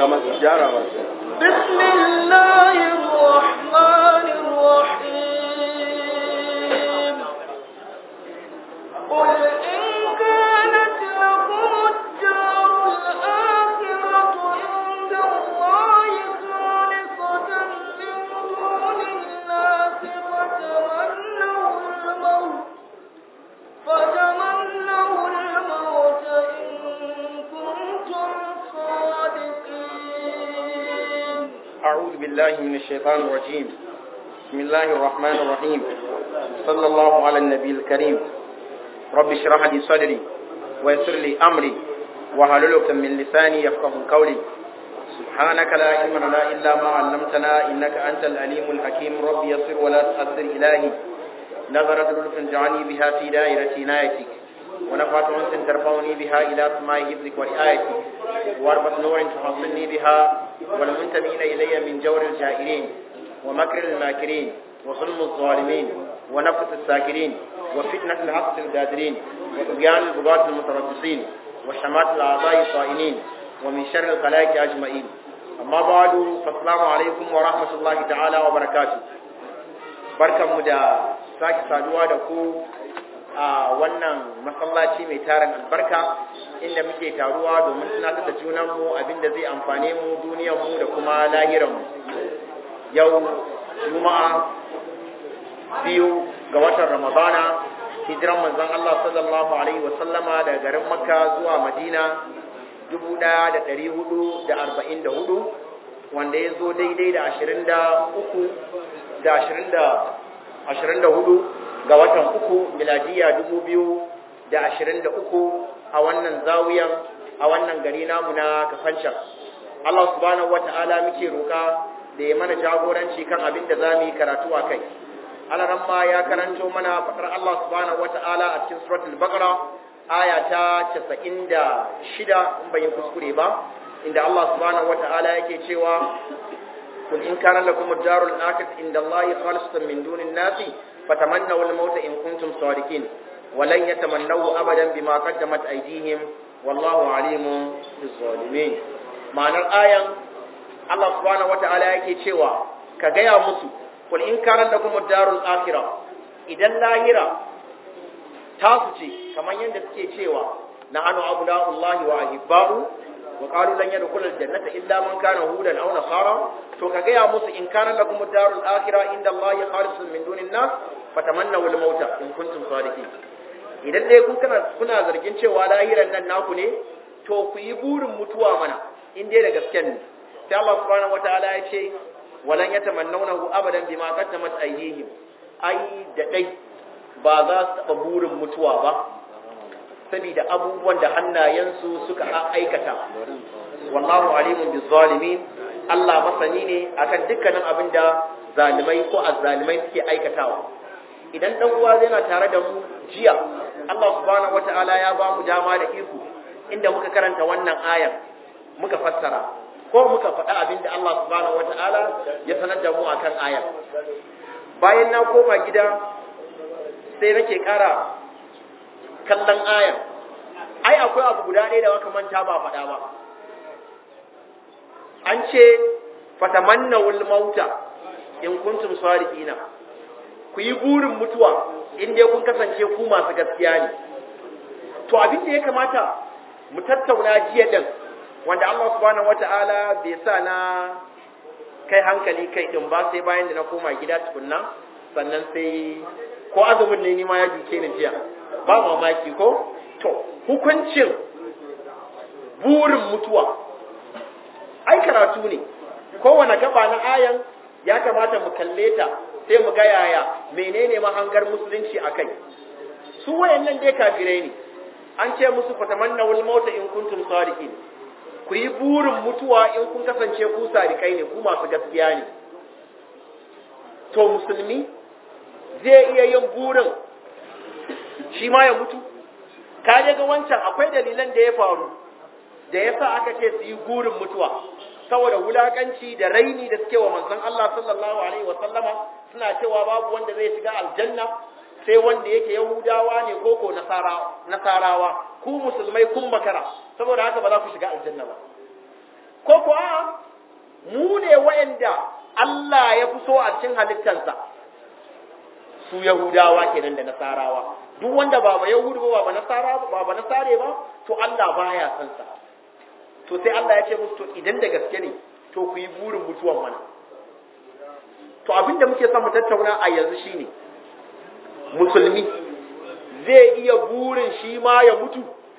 بسم الله الرحمن الرحيم قل إن كانت لكم الدار الآخرة عند الله خالصة من دون الناس فتمنوا الموت إن كنتم صادقين. أعوذ بالله من الشيطان الرجيم. بسم الله الرحمن الرحيم. صلى الله على النبي الكريم. رب اشرح لي صدري ويسر لي أمري واحلل عقدة من لساني يفقهوا قولي. سبحانك لا علم لنا إلا ما علمتنا إنك أنت العليم الحكيم. رب يسر ولا تؤثر إلهي. نظرت لطف جعلني بها في دائرة عنايتك ونفعت أنس ترفعني بها إلى سماء حفظك ورعايتك واربط نور تحصلني بها والمنتمين إلي من جور الجائرين ومكر الماكرين وظلم الظالمين ونفث الساكرين وفتنة العقل القادرين وطغيان البغاة المتربصين وشمات الأعضاء الصائنين ومن شر الخلائق أجمعين. أما بعد فالسلام عليكم ورحمة الله تعالى وبركاته. barkanmu da sake saduwa da ku a wannan masallaci mai tarin albarka inda muke taruwa domin tunatar da junanmu abinda zai amfane mu duniyarmu da kuma lahiranmu. Yau Juma'a 2 ga watan Ramadana, hijiran manzon Allah sallallahu alaihi wasallama daga garin Makka zuwa Madina 1444 wanda ya zo daidai da 24 ga watan 3 miladiya 2023 a wannan zawiyan a wannan gari namu na Kafancan. Allah subhanahu wata'ala muke roƙa da ya mana jagoranci kan abin da zamu yi karatu a kai. Alaramma ya karanto mana fadar Allah subhanahu wata'ala a cikin suratul Baqara aya ta 96 in bai kuskure ba, inda Allah subhanahu wata'ala yake cewa قل إن كان لكم الدار الآخرة عند الله خالصة من دون الناس فتمنوا الموت إن كنتم صادقين ولن يتمنوا أبدا بما قدمت أيديهم والله عليم بالظالمين. معنى الآية الله سبحانه وتعالى يكي تشوى كجاية مسو قل إن كان لكم الدار الآخرة إذا اللاهرة تاسوتي كما يندسكي تشوى نحن أبناء الله وأحباؤه وقالوا لن يدخل الجنة إلا من كان هودا أو نصارى. to kaga ya musu in kana lakum darul akhirah inda Allah khalisun min dunin nas fatamannaw al mauta in kuntum sadiqin. Idan dai kuna zargin cewa lahiran nan naku ne, to ku yi burin mutuwa mana in dai da gaske ne. Sai Allah subhanahu wataala ya ce walan yatamannawnahu abadan bima qaddamat aydihim. Ai da dai ba za su taba burin mutuwa ba saboda abubuwan da hannayensu suka aikata. Wallahu alimun bizzalimin. Allah masani ne akan dukkanin abin da zalimai ko azzalimai suke aikatawa. Idan dan uwa zai na tare da mu jiya, Allah subhanahu wataala ya ba mu dama da iko inda muka karanta wannan ayan muka fassara ko muka faɗa abin da Allah subhanahu wataala ya sanar da mu akan ayan. Bayan na koma gida sai nake ƙara kallon ayan. Ai akwai abu guda ɗaya da muka manta ba faɗa ba. An ce fatamannawul mauta in kuntum sadiqina, ku yi burin mutuwa in dai kun kasance ku masu gaskiya ne. To abin da ya kamata mu tattauna jiya din wanda Allah subhanahu wataala bai sa na kai hankali kai din ba sai bayan da na koma gida tukunna, sannan sai ko azumin ne ni ma ya duke ni jiya ba mamaki ko. To hukuncin burin mutuwa ai karatu ne, kowane gaba na ayan ya kamata mu kalle ta sai mu ga yaya menene mahangar musulunci akai. Su wayannan dai kafirai ne, an ce musu fatamannawul mauta in kuntum sadiqin, ku yi burin mutuwa in kun kasance ku sadiqai ne, ku masu gaskiya ne. To musulmi zai iya yin burin shi ma ya mutu? Ka ga wancan akwai dalilan da ya faru da yasa aka ce su yi burin mutuwa, saboda wulakanci da raini da suke wa manzon Allah sallallahu alaihi wa sallama, suna cewa babu wanda zai shiga aljanna sai wanda yake Yahudawa ne ko Nasarawa, ku musulmai kun makara, saboda haka ba za ku shiga aljanna ba. ko kuwa mu ne wa'anda Allah ya fi so a cikin halittarsa su Yahudawa kenan da Nasarawa duk wanda ba Yahudu ba ba Nasare ba to Allah baya son sa to sai Allah ya ce musu to idan da gaske ne to ku yi burin mutuwan mana to abinda muke son mu tattauna a yanzu shine musulmi zai iya burin shi ma ya mutu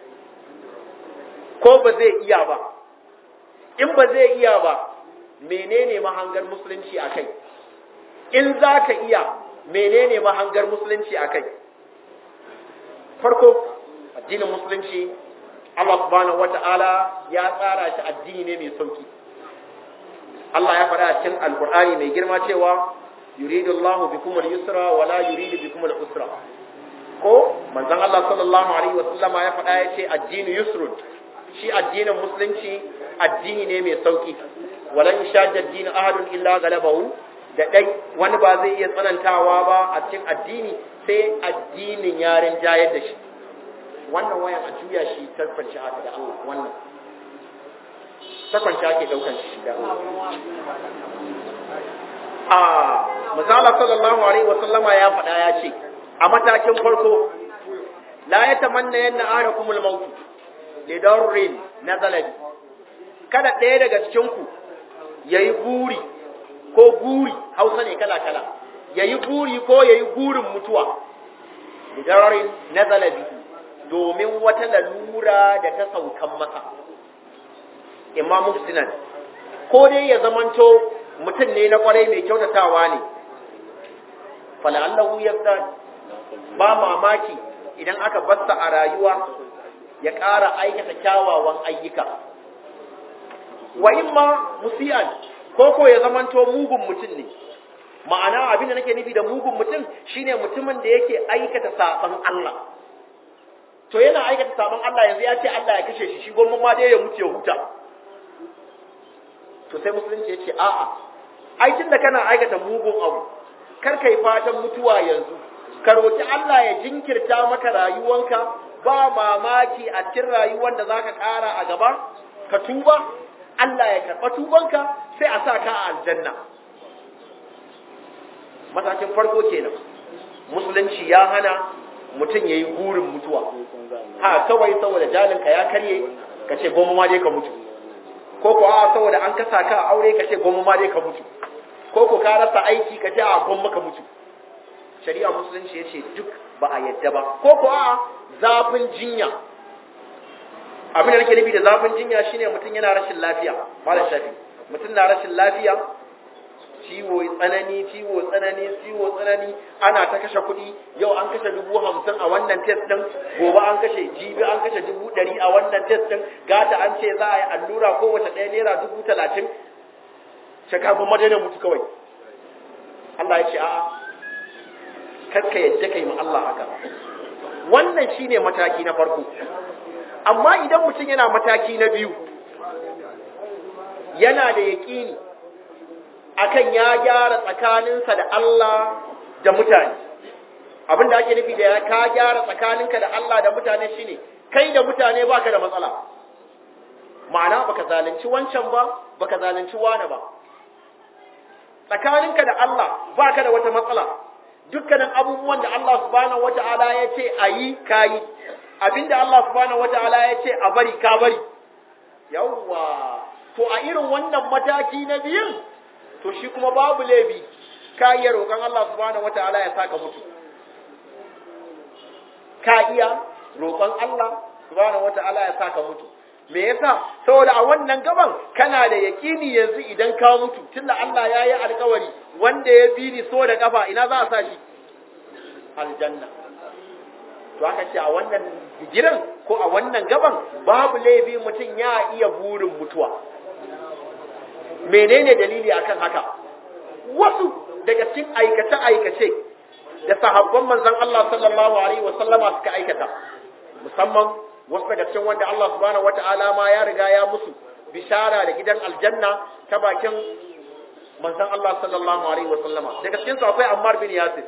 ko ba zai iya ba in ba zai iya ba menene mahangar musulunci akai in zaka iya menene mahangar musulunci akai farko addinin musulunci Allah subhanahu wata'ala ya tsara shi addini ne mai sauki Allah ya faɗa a cikin Alƙur'ani mai girma cewa yuridu Allahu bikum al-yusra wa la yuridu bikum al-usra ko manzon Allah sallallahu alaihi wasallama ya faɗa ya ce addinu yusrun shi addinin musulunci addini ne mai sauki walan yashadda ad-din ahadun illa galabahu da dai wani ba zai iya tsanantawa ba a cikin addini sai addinin yarin jayar da shi wannan wayan a juya shi tarfanci haka da Allah wannan tarfanci ake daukan shi da misala sallallahu alaihi wasallama ya faɗa ya ce a matakin farko la yatamanna yanna ahadakumul maut li darrin nazala bi kada ɗaya daga cikin ku yayi buri ko guri Hausa ne kala kala yayi buri ko yayi gurin mutuwa li darrin nazala bi domin wata lalura da ta saukan masa imamu sinan ko dai ya zamanto mutum ne na kwarai mai kyautatawa ne fala'allahu yafda ba mamaki idan aka basta a rayuwa ya ƙara aikata kyawawan ayyuka wa imma musian ko ya zamanto mugun mutum ne ma'ana abin da nake nufi da mugun mutum shine mutumin da yake aikata saban Allah to yana aikata saban Allah yanzu ya ce Allah ya kashe shi gwamma ma dai ya mutu ya huta to sai musulunci ya ce a'a aikin da kana aikata mugun abu kar kai fatan mutuwa yanzu ka roki Allah ya jinkirta maka rayuwanka ba mamaki a cikin rayuwar da zaka ƙara a gaba ka tuba Allah ya karɓa tubanka sai a sa ka a aljanna matakin farko kenan musulunci ya hana mutum yayi gurin mutuwa ha kawai saboda jalinka ya karye ka ce goma ma dai ka mutu ko ko a saboda an kasa ka aure ka ce goma ma dai ka mutu ko ko ka rasa aiki ka ce a goma ka mutu shari'a musulunci yace duk ba a yadda ba ko ko a zafin jinya abin da nake nufi da zafin jinya shine mutum yana rashin lafiya malam shafi mutum na rashin lafiya ciwo tsanani ana ta kashe kuɗi yau an kashe 50,000 a wannan test din gobe an kashe jibi an kashe 100,000 a wannan test din gata an ce za a yi allura kowace ɗaya naira 30,000 shakafin madina mutu kawai Allah ya ce a'a karka yadda kai ma Allah haka wannan shine mataki na farko amma idan mutum yana mataki na biyu yana da yaƙini akan ya gyara tsakaninsa da Allah da mutane abin da ake nufi da ka gyara tsakaninka da Allah da mutane shine kai da mutane baka da matsala ma'ana baka zalunci wancan ba baka zalunci wani ba tsakaninka da Allah baka da wata matsala dukkanin abubuwan da Allah subhanahu wata'ala ya ce ayi kayi abinda Allah subhanahu wata'ala ya ce a bari ka bari yawwa to a irin wannan mataki na biyun to shi kuma babu laifi ka iya roƙon Allah subhanahu wataala ya saka mutu ka iya roƙon Allah subhanahu wataala ya saka mutu me yasa saboda a wannan gaban kana da yaƙini yanzu idan ka mutu tunda Allah ya yi alƙawari wanda ya bi ni so da kafa ina za a sa shi aljanna to aka ce a wannan gidan ko a wannan gaban babu laifi mutum ya iya burin mutuwa menene dalili akan haka wasu daga cikin aikace da sahabban manzon Allah sallallahu alaihi wasallama suka aikata musamman wasu daga cikin wanda Allah subhanahu wataala ma ya riga ya musu bishara da gidan aljanna ta bakin manzon Allah sallallahu alaihi wasallama daga cikin su akwai Ammar bin Yasir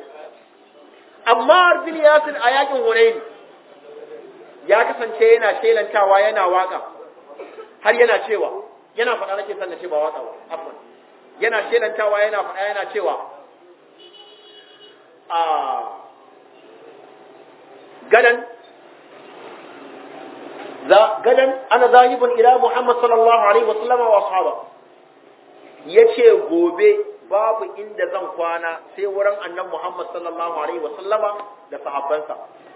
a yakin Hunayn ya kasance yana shelantawa yana waka har yana cewa yana faɗa nake san na ce ba waka ba afwan yana shelantawa yana faɗa yana cewa a gadan ana zahibun ila Muhammad sallallahu alaihi wasallam wa ashaba yace gobe babu inda zan kwana sai wurin annabi Muhammad sallallahu alaihi wasallama da sahabbansa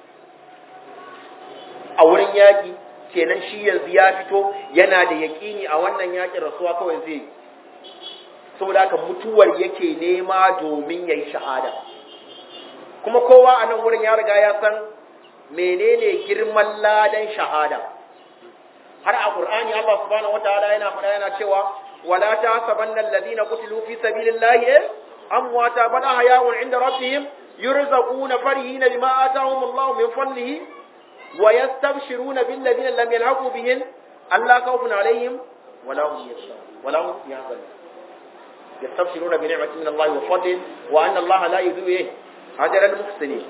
a wurin yaki kenan shi yanzu ya fito yana da yaƙini a wannan yakin rasuwa kawai zai yi saboda haka mutuwar yake nema domin yayi shahada kuma kowa a nan wurin ya riga ya san menene girman ladan shahada har a Qur'ani Allah subhanahu wataala yana faɗa yana cewa wala tahsabanna alladhina qutilu fi sabilillahi amwata bal ahya'un 'inda rabbihim yurzaquna farihina bima atahum Allah min fadlihi wa yastabshiruna bil ladina lam yalhaqu bihim alla khawfun 'alayhim wala hum yahzanun yastabshiruna bi ni'matin min Allah wa fadlin wa anna Allah la yudhi'u ajra al muhsinin.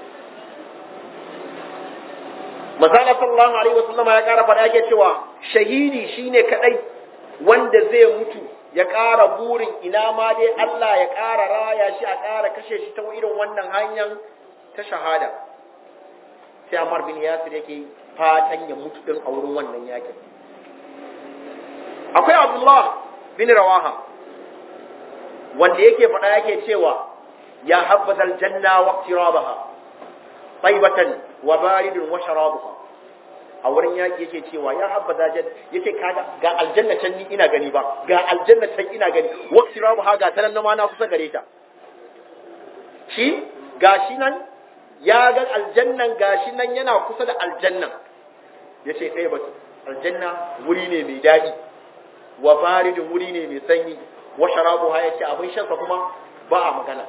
Masala sallallahu alaihi wasallam ya kara fada yake cewa shahidi shine kadai wanda zai mutu ya kara burin ina ma dai Allah ya kara raya shi a kara kashe shi ta irin wannan hanyar ta shahada. Sai Ammar bin Yasir yake fatan ya mutu din a wurin wannan yakin. Akwai Abdullah bin Rawaha wanda yake fada yake cewa ya habbazal janna waqtirabaha taibatan wa baridun wa sharabuha a wurin yaki yake cewa ya habbaza yake kaga ga aljanna can ni ina gani ba ga aljanna can ina gani waqtirabuha ga tanan ma na kusa gare ta shi gashi nan ya ga aljannan gashi nan yana kusa da aljannan yace kai ba aljanna wuri ne mai dadi wa baridun wuri ne mai sanyi wa sharabuha yace abin shan sa kuma ba a magana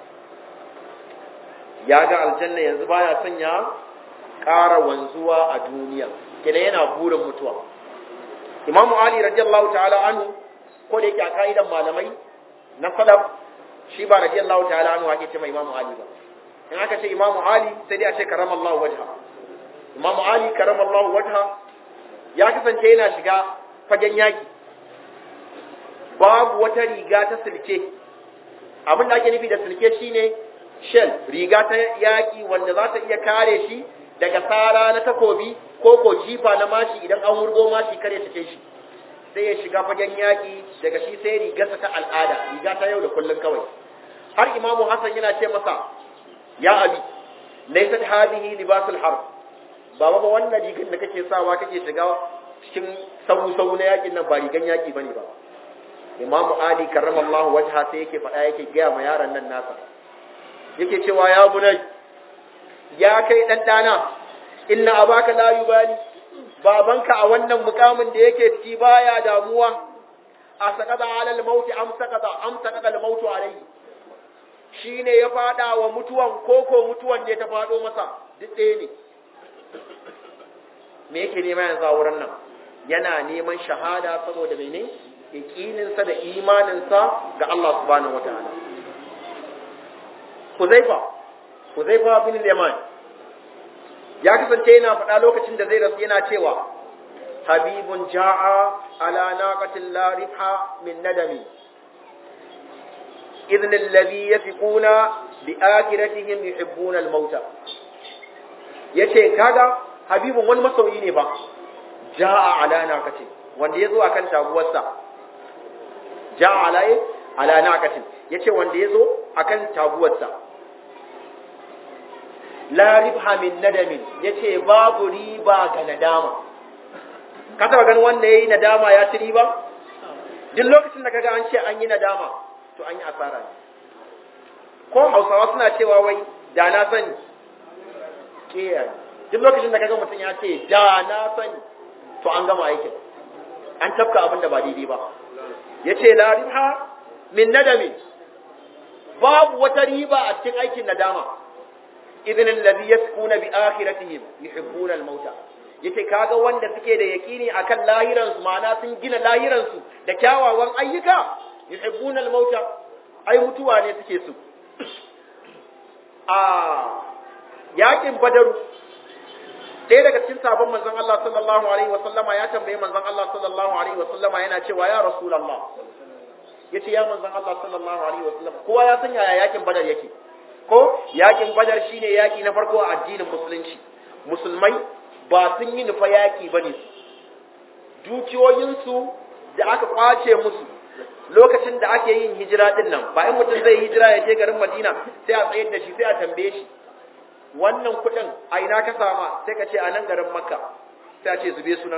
ya ga aljanna yanzu baya sanya ƙara wanzuwa a duniya kina yana burin mutuwa. Imam Ali radiyallahu ta'ala anhu ko da yake a kaidan malamai na salaf shi ba radiyallahu ta'ala anhu ake ce mai Imam Ali ba. In aka ce Imam Ali sai dai a ce karamallahu wajha. Imam Ali karamallahu wajha ya kasance yana shiga fagen yaki. Babu wata riga ta silke. Abin da ake nufi da silke shine shell riga ta yaƙi wanda za ta iya kare shi daga tsara na takobi ko jifa na mashi idan an wurgo mashi kare take shi sai ya shiga fagen yaƙi daga shi sai rigarsa ta al'ada riga ta yau da kullun kawai har Imamu Hassan yana ce masa ya abi laysat hadhihi libasul harb baba ba wannan rigar da kake sawa kake shiga cikin sau na yaƙin nan ba rigan yaƙi bane ba. Imamu Ali karramallahu wajha sai yake faɗa yake gaya ma yaron nan nasa yake cewa ya bunai ya kai dan dana inna abaka la yubali babanka a wannan mukamin da yake ciki baya damuwa a sakata alal mauti am sakata al mautu alayhi shine ya fada wa mutuwan koko mutuwan ne ta fado masa duk ɗaya ne. Me yake nema yanzu a wurin nan yana neman shahada saboda mene yaqininsa da imaninsa ga Allah subhanahu wataala. Huzaifa bin al-Yaman ya kasance yana faɗa lokacin da zai rasu yana cewa habibun ja'a ala naqatin la ribha min nadami idn alladhi yafiquna bi akhiratihim yuhibbuna al-mauta yace kaga habibun wani masoyi ne ba ja'a ala naqatin wanda yazo akan taguwarsa ja'a ala naqatin yace wanda yazo akan taguwarsa la ribha min nadamin yace babu riba ga nadama. Ka taba ganin wanda yayi nadama ya ci riba? Duk lokacin da kaga an ce an yi nadama to an yi asara ne. Ko Hausawa suna cewa wai da na sani kiyaye. Duk lokacin da kaga mutum ya ce da na sani to an gama aikin. An tafka abin da ba daidai ba. Yace la ribha min nadamin babu wata riba a cikin aikin nadama. idin alladhi yaskuna bi akhiratihim yuhibbuna al-mauta yace kaga wanda suke da yakini akan lahiran su ma'ana sun gina lahiran su da kyawawan ayyuka yuhibbuna al-mauta ai mutuwa ne suke su a yakin badaru ɗaya daga cikin sabon manzon Allah sallallahu alaihi wa sallama ya tambaye manzon Allah sallallahu alaihi wa sallama yana cewa ya rasulullah, yace ya manzon Allah sallallahu alaihi wa sallam, kowa ya san yaya yakin badar yake ko yakin badar shine yaki na farko a addinin musulunci. Musulmai ba sun yi nufa yaki bane, dukiyoyinsu da aka kwace musu lokacin da ake yin hijira din nan, ba in mutum zai hijira ya je garin Madina sai a tsayar da shi sai a tambaye shi wannan kudin a ina ka sama, sai ka ce a nan garin Makka, sai a ce zube sunan.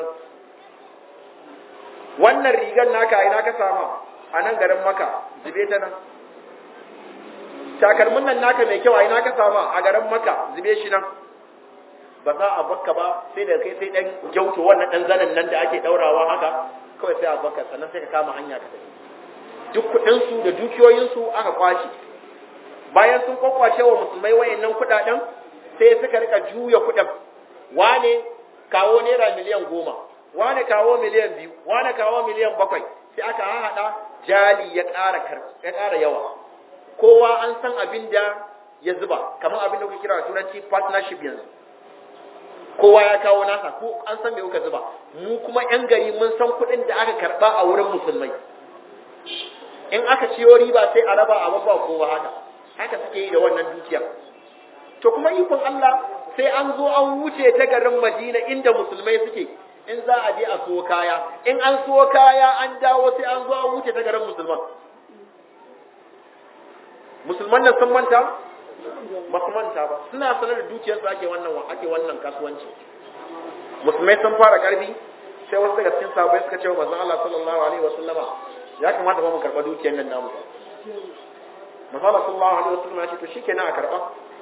wannan rigar naka a ina ka sama, a nan garin Makka, zube ta nan. takalmin nan naka mai kyau a ina ka sama, a garin Makka, zube shi nan. ba za a bakka ba sai da kai sai dan gyauto wannan dan zanen nan da ake daurawa haka, kawai sai a bakka, sannan sai ka kama hanya ka tafi. duk kudin su da dukiyoyin su aka kwace. bayan sun kwakwace wa musulmai wayannan kudaden, sai suka rika juya kudin, wane kawo naira miliyan 10, wane kawo miliyan 2, wane kawo miliyan 7, sai aka hada jali ya ƙara yawa. kowa an san abin da ya zuba, kamar abin da kuke kira turanci partnership yanzu. kowa ya kawo nasa, ko an san me kuka zuba. mu kuma yan gari mun san kuɗin da aka karba a wurin musulmai. in aka ciyo riba sai a raba a babba kowa haka suke yi da wannan dukiya. to kuma ikon Allah sai an zo an wuce ta garin Madina inda musulmai suke, in za a je a so kaya, in an so kaya an dawo sai an zo an wuce ta garin musulman nan sun manta ba su manta ba, suna sanar da dukiyarsu ake wannan kasuwanci. musulmai sun fara karfi, sai wasu daga cikin sahabbai suka ce wa manzon Allah sallallahu alaihi wasallama, ya kamata ba mu karba dukiyar nan namu. manzon Allah sallallahu alaihi wasallama ya ce to shikenan a karba.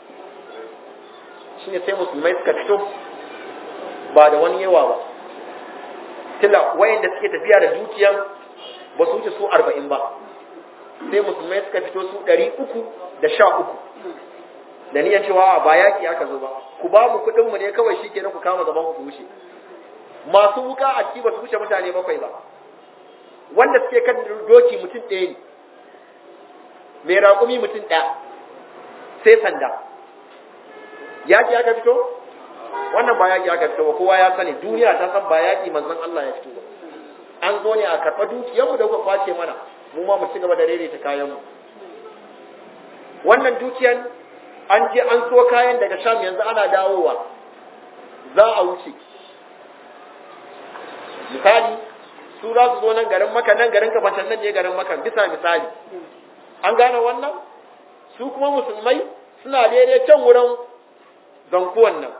shine sai musulmai suka fito ba da wani yawa ba, tilla wayanda suke tafiya da dukiyan ba su wuce su 40 ba, sai musulmai suka fito su 313 da niyan cewa ba yaki aka zo ba, ku ba mu kudin mu ne kawai shikenan ku kama gaban ku wuce. masu wuka a ciki ba su wuce mutane 7 ba, wanda suke kan doki mutum 1 ne, mai raƙumi mutum 1, sai sanda. yaki aka fito? wannan ba yaki aka fito ba, kowa ya sani, duniya ta san ba yaki manzon Allah ya fito ba. an zo ne a karɓa dukiyarmu da kuka kwace mana, mu ma mu ci gaba da daidaita kayanmu. wannan dukiyan an je an so kayan daga Sham, yanzu ana dawowa za a wuce. misali su za su zo nan garin Makka, nan garin Kafancan, nan ne garin Makka, bisa misali. an gane wannan? su kuma musulmai suna daidai can wurin zankuwan nan,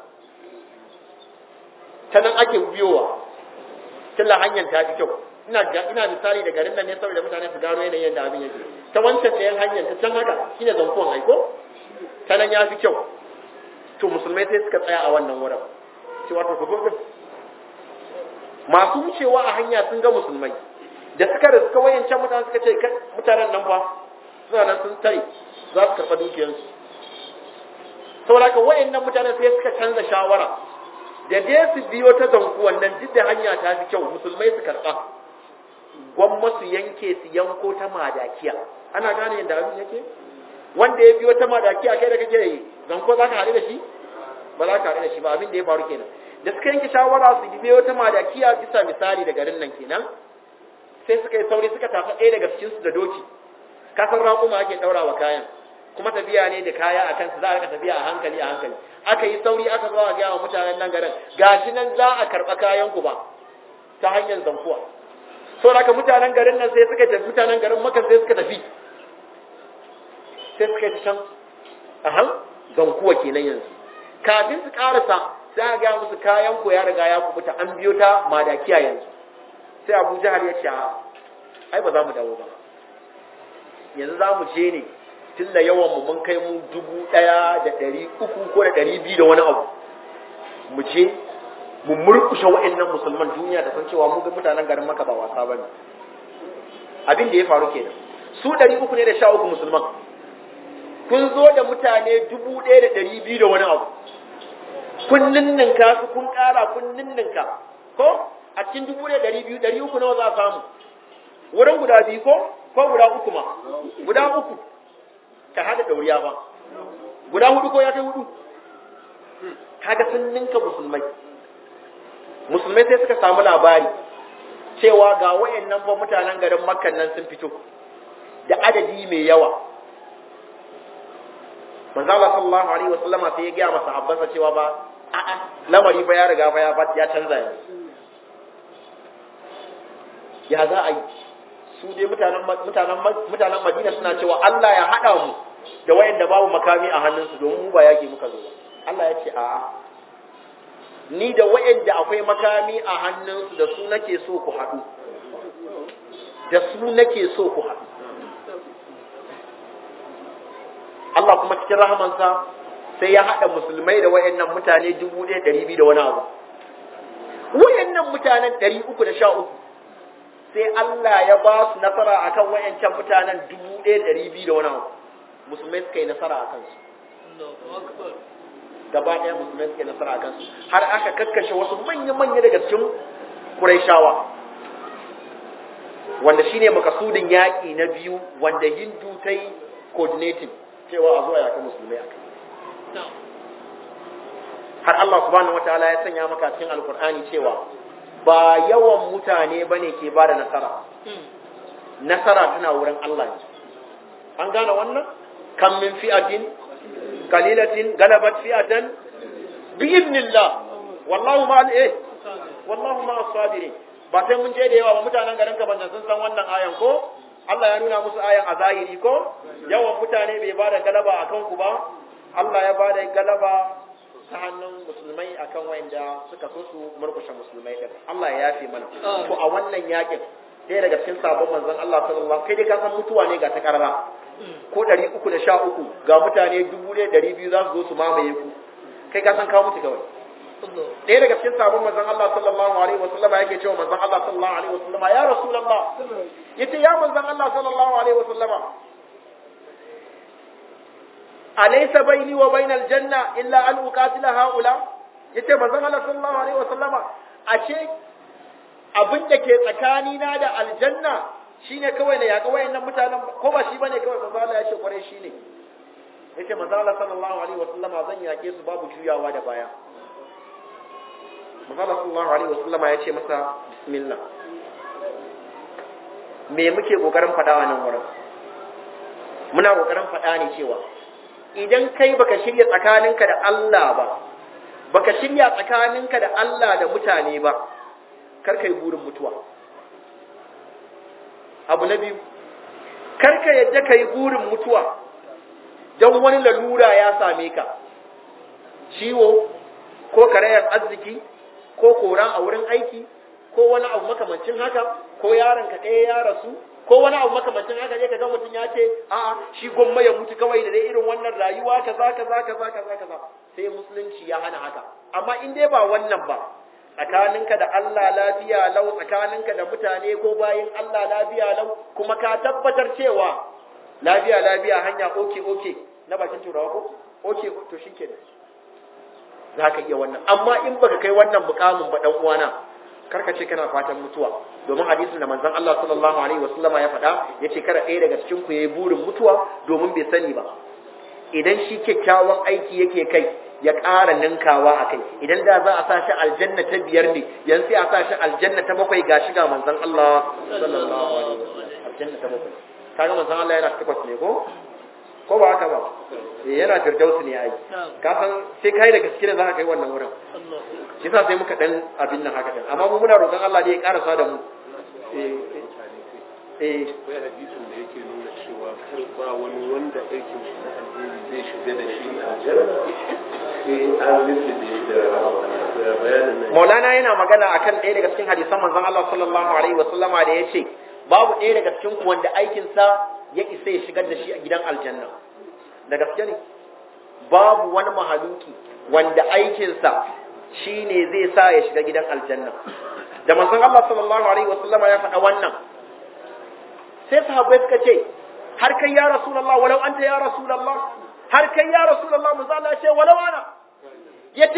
ta nan ake biyowa, tilla hanyar ta fi kyau. ina misali da garin nan ne saboda mutane su gano yanayin da abin yake. ta wancan ɗayan hanyar ta can haka shine zankuwan aiko, ta nan ya fi kyau. to musulmai sai suka tsaya a wannan wurin, cewa to ku gurbin masu wucewa a hanya sun ga musulmai da suka riska wayancan mutane, suka ce mutanen nan fa suna nan sun tare za su karɓa dukiyarsu. saboda haka wayannan mutane sai suka canza shawara, da dai su biyo ta zankuwan nan duk da hanya ta fi kyau, musulmai su karɓa, gwamma su yanke su yanko ta Madakiya. ana gane yadda abin yake? wanda ya biyo ta Madakiya, kai da kake zanko za ka haɗu da shi? ba za ka haɗu da shi ba. abin da ya faru kenan, da suka yanke shawara su biyo ta Madakiya, bisa misali da garin nan kenan, sai suka yi sauri suka tafi ɗaya daga cikinsu da doki. kasan raƙuma ake ɗaurawa kayan, kuma tafiya ne da kaya a kansu, za a rika tafiya a hankali a hankali. aka yi sauri aka zo a gaya wa mutanen nan garin, gashi nan za a karɓa kayan ku ba ta hanyar zankuwa. so da mutanen garin nan sai suka tafi, mutanen garin Makka sai suka tafi, sai suka yi can zankuwa kenan yanzu. kafin su karasa sai a gaya musu kayan ku ya riga ya kubuta, an biyo ta Madakiya yanzu. sai Abu Jahal ya ce ai ba za mu dawo ba, yanzu za mu je ne tun da yawan mu mun kai mu 1,300 ko da 200 da wani abu, mu je mu murkushe wa'annan musulman, duniya da san cewa mu ga mutanen garin Makka ba wasa bane. abin da ya faru kenan, su 300 ne da 13 musulman, kun zo da mutane 1,200 da wani abu, kun ninninka su, kun kara kun ninninka, ko a cikin 1,200 300 nawa za a samu? wurin guda 2 ko guda 3 ma? guda 3 ka hada dauriya ba, guda 4 ko ya kai 4? kaga sun ninka musulmai sai suka samu labari cewa ga wayannan fa mutanen garin Makka nan sun fito da adadi mai yawa. Manzo Allah sallallahu alaihi wasallama sai ya ga masa sahabbansa cewa ba a'a lamari fa ya riga fa ya canza yanzu. Ya za a yi su dai mutanen Madina suna cewa Allah ya hada mu da wayanda babu makami a hannunsu domin mu ba yaki muka zo ba. Allah ya ce a'a ni da wayanda akwai makami a hannunsu da su nake so ku haɗu, da su nake so ku haɗu. Allah kuma cikin rahamansa sai ya haɗa musulmai da wayannan mutane 1200 da wani abu. Wayannan mutanen 313 sai Allah ya ba su nasara akan wayancan mutanen 1200 da wani abu. Musulmai suka yi nasara akan su. Gaba ɗaya musulmai suka yi nasara akan su. Har aka kakkashe wasu manya-manya daga cikin Qurayshawa. Wanda shine makasudin yaƙi na biyu wanda Hindu ta yi coordinating cewa a zuwa yaƙi musulmai akai. Har Allah subhanahu wataala ya sanya maka cikin Alƙur'ani cewa ba yawan mutane bane ke bada nasara. Nasara tana wurin Allah ne. An gane wannan? Kam min fi'atin qalilatin galabat fi'atan bi idnillah. Wallahu ma'al wallahu ma'as sabirin. Ba sai mun je da yawa ba mutanen garin ka banjan sun san wannan ayan ko? Allah ya nuna musu ayan a zahiri ko? Yawan mutane bai bada galaba akan ku ba. Allah ya bada galaba ta hannun musulmai akan wanda suka so su murkushe musulmai din. Allah ya yafe mana. To a wannan yakin sai daga cikin sabon manzon Allah sallallahu kai dai ka san mutuwa ne ga ta karara. Ko 313 ga mutane 1200 za su zo su mamaye ku. Kai ka san ka mutu kawai. Ɗaya daga cikin sabon manzon Allah sallallahu alaihi wasallam yake cewa manzon Allah sallallahu alaihi wasallam ya rasulullah yace ya manzon Allah sallallahu alaihi wasallam alaysa baini wa bainal janna illa an uqatila haula yace manzon Allah sallallahu alaihi wasallama ashe abin da ke tsakani na da aljanna shine kawai na yaƙa wayannan mutanen ko ba shi bane kawai manzon Allah yace kware shine yace manzon Allah sallallahu alaihi wasallama zan yaƙe su babu juyawa da baya. Manzon Allah sallallahu alaihi wasallama yace masa bismillah me muke kokarin fadawa nan wurin muna kokarin fada ne cewa idan kai baka shirya tsakaninka da Allah ba baka shirya tsakaninka da Allah da mutane ba kar kai burin mutuwa. Abu na biyu kar ka yadda kai burin mutuwa don wani lalura ya same ka, ciwo ko karayar arziki ko kora a wurin aiki ko wani abu makamancin haka ko yaron ka ɗaya ya rasu ko wani abu makamancin haka ne kaga mutum ya ce a'a shi gwamma ya mutu kawai da dai irin wannan rayuwa kaza sai musulunci ya hana haka. Amma in dai ba wannan ba tsakaninka da Allah lafiya lau tsakaninka da mutane ko bayin Allah lafiya lau kuma ka tabbatar cewa lafiya hanya oke na bakin turawa ko oke to shikenan zaka iya wannan. Amma in baka kai wannan mukamin ba dan uwana karka ce kana fatan mutuwa domin hadisin da manzon Allah sallallahu alaihi wasallama ya faɗa yace kada ɗaya daga cikin ku yayi burin mutuwa domin bai sani ba idan shi kyakkyawan aiki yake kai ya ƙara ninkawa a kai idan da za a sa shi aljanna ta 5 ne yanzu sai a sa shi aljanna ta 7 ga shiga manzon Allah sallallahu alaihi wasallam aljanna ta 7 kaga manzon Allah yana 8 ne ko ba haka ba yana firdausi ne ai ka san sai kai da gaske ne za ka kai wannan wurin shi yasa sai muka dan abin nan haka din amma mu muna roƙon Allah da ya karasa da mu akwai hadisin da yake nuna cewa kar ba wani wanda aikin shi na alheri zai shiga da shi aljanna sai an nufi da bayanin nan. Maulana yana magana akan ɗaya daga cikin hadisan manzon Allah sallallahu alaihi wasallama da yace babu ɗaya daga cikin ku wanda aikin sa ya isa ya shigar da shi a gidan aljanna. Da gaske ne babu wani mahaluki wanda aikin sa shine zai sa ya shiga gidan aljanna. Da manzon Allah sallallahu alaihi wasallama ya faɗa wannan sai sahabbai suka ce har kai ya rasulullah walau anta ya rasulullah har kai ya rasulullah manzo Allah ya ce walau ana yace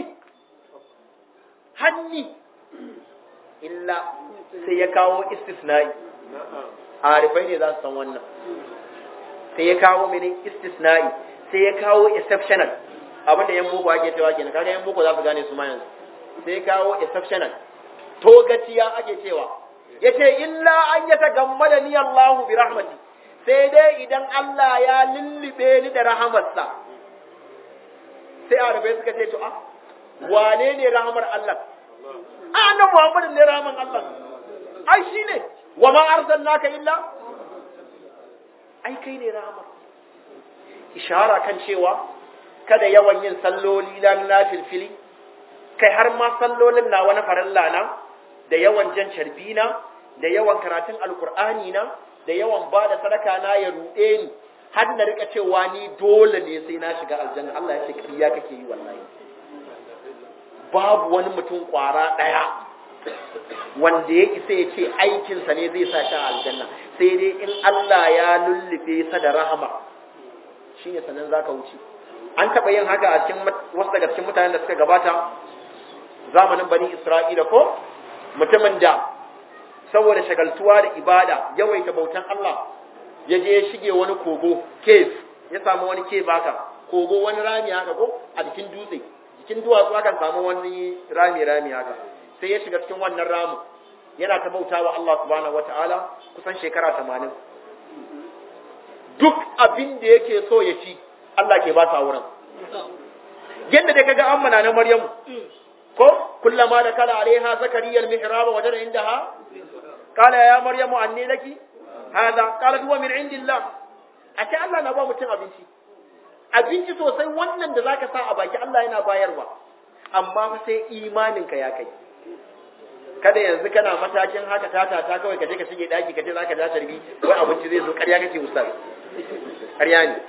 hanni illa sai ya kawo istisna'i arifai ne za su san wannan sai ya kawo mene istisna'i sai ya kawo exceptional abin da yan boko ake cewa kenan kaga yan boko za su gane su ma yanzu sai kawo exceptional togaciya ake cewa yace illa an yatagammada ni Allahu bi rahmati sai dai idan Allah ya lullube ni da rahamarsa sai arabai suka ce to wane ne rahamar Allah annabi Muhammad ne rahaman Allah ai shine wa ma arsalnaka illa ai kai ne rahamar ishara kan cewa kada yawan yin salloli na filfili kai har ma sallolin na wani farilla na da yawan jan carbina da yawan karatun alkur'ani na da yawan ba da sadaka na ya ruɗe ni har na rika cewa ni dole ne sai na shiga aljanna Allah ya ce kariya kake yi wallahi babu wani mutum kwara ɗaya wanda ya isa ya ce aikinsa ne zai sa shi a aljanna sai dai in Allah ya lullube sa da rahama shine sannan zaka wuce an taɓa yin haka a cikin wasu daga cikin mutanen da suka gabata zamanin bani Isra'ila ko mutumin da saboda shagaltuwa da ibada yawaita bautan Allah ya je ya shige wani kogo cave ya samu wani cave haka kogo wani rami haka ko a jikin dutse jikin duwatsu akan samu wani rami haka sai ya shiga cikin wannan ramu yana ta bautawa Allah subhanahu wataala kusan shekara 80 duk abin da yake so ya ci Allah ke ba sa wurin yadda da kaga amma na Maryamu ko kullama da kala alaiha zakariya al-mihrab wajada indaha qala ya maryamu anni laki hada qalat huwa min indillah ake Allah na ba mutum abinci sosai wannan da zaka sa a baki Allah yana bayarwa amma fa sai imaninka ya kai kada yanzu kana matakin haka ta kawai kaje ka shige daki kaje zaka da tarbi wai abinci zai zo ƙarya kake ustaz ƙarya ne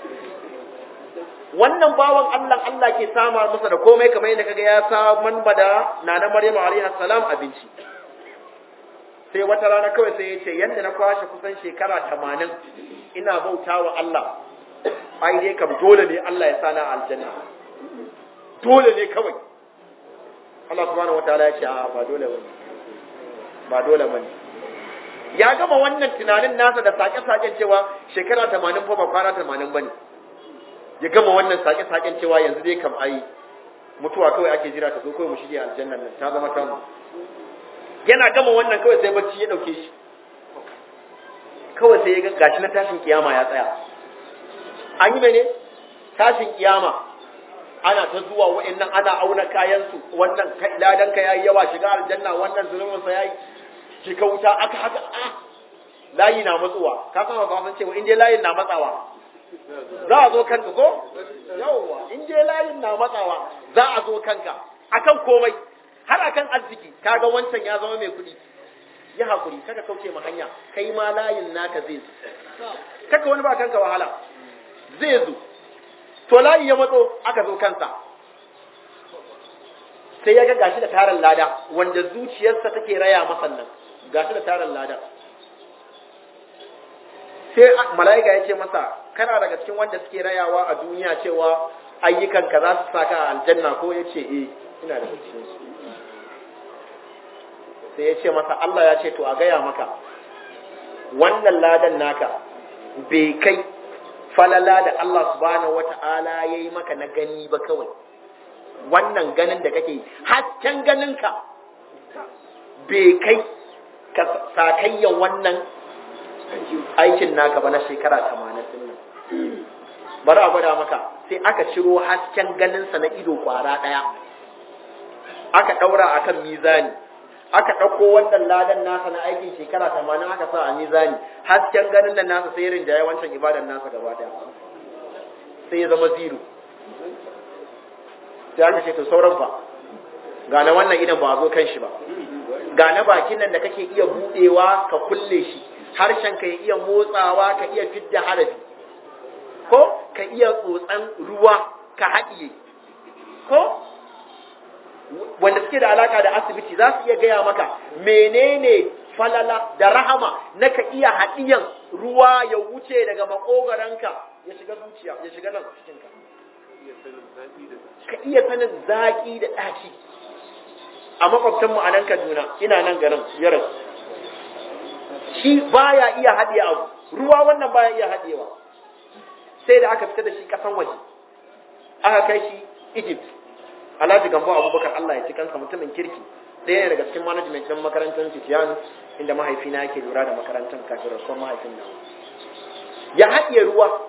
wannan bawan Allah ke sama masa da komai kamar yadda kaga ya saman bada nana Maryamu alaiha salam abinci sai wata rana kawai sai ya ce yanda na kwashe kusan shekara 80 ina bautawa Allah ai dai kam dole ne Allah ya sana aljanna dole ne kawai Allah subhanahu wataala ya ce a ba dole bane ya gama wannan tunanin nasa da sake-saken cewa shekara 80 fa ba kwana 80 bane ya gama wannan sake-saken cewa yanzu dai kam ai mutuwa kawai ake jira ta zo kawai mu shige aljannan nan ta zama tamu yana gama wannan kawai sai bacci ya dauke shi kawai sai ya ga gashi na tashin kiyama ya tsaya an yi mene tashin kiyama ana ta zuwa wa'annan ana auna kayan su wannan ladan ka yayi yawa shiga aljanna wannan zulumin sa yayi shiga wuta aka haka layi na matsuwa ka san ba san cewa in dai layin na matsawa za a zo kanka ko yawwa in dai layin na matsawa za a zo kanka akan komai har akan arziki kaga wancan ya zama mai kuɗi ya hakuri kaga kauce ma hanya kai ma layin naka zai zo kaka wani ba kanka wahala zai zo to layi ya matso aka zo kansa sai ya ga gashi da tarin lada wanda zuciyarsa take raya masa nan gashi da tarin lada sai mala'ika ya ce masa kana daga cikin wanda suke rayawa a duniya cewa ayyukanka za su saka a aljanna ko ya ce ina da cikin su sai ya ce masa Allah ya ce to a gaya maka wannan ladan naka bai kai falala da Allah subhanahu wata'ala ya yi maka na gani ba kawai wannan ganin da kake hasken ganinka bai kai ka sakayyan wannan aikin naka ba na shekara 80 din nan bari a gwada maka sai aka ciro hasken ganinsa na ido kwara daya aka daura akan mizani aka ɗauko wannan ladan nasa na aikin shekara 80 aka sa a mizani hasken ganin nan nasa sai irin da ya wancan ibadan nasa gaba daya sai ya zama zero sai aka ce to sauran fa ga na wannan idan ba zo kan shi ba ga na bakin nan da kake iya budewa ka kulle shi harshen ka ya iya motsawa ka iya fidda harafi ko ka iya tsotsan ruwa ka haɗiye ko wanda suke da alaka da asibiti za su iya gaya maka menene falala da rahama na ka iya haɗiyan ruwa ya wuce daga makogaranka ya shiga zuciya ya shiga nan cikinka ka iya sanin zaƙi da ɗaci a makwabtanmu a nan Kaduna ina nan garin yaras shi baya iya haɗiye abu ruwa wannan baya iya haɗiyewa sai da aka fita da shi ƙasan waje aka kai shi Egypt. Alhaji Gambo Abubakar Allah ya ci kansa mutumin kirki, ɗaya ne daga cikin management ɗin makarantar Sufyan inda mahaifina yake lura da makarantar kafin rasuwar mahaifin nan. Ya haɗiye